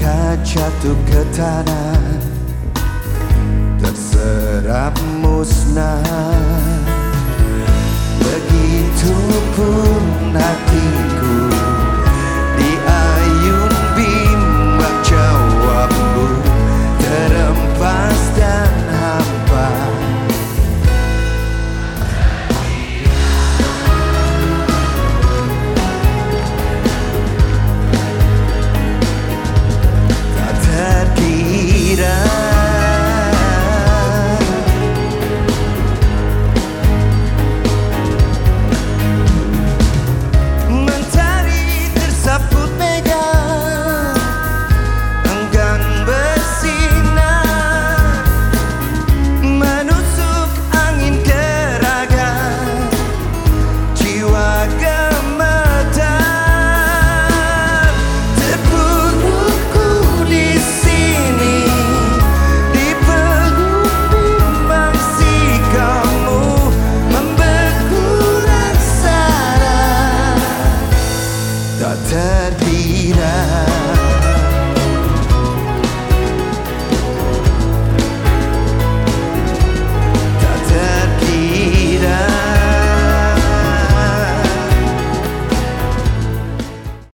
Ketika jatuh ke tanah, terserap musnah. Begitupun hatiku di ayun bimbang jawabmu, terempas dan hampa. Tak terkira terkira.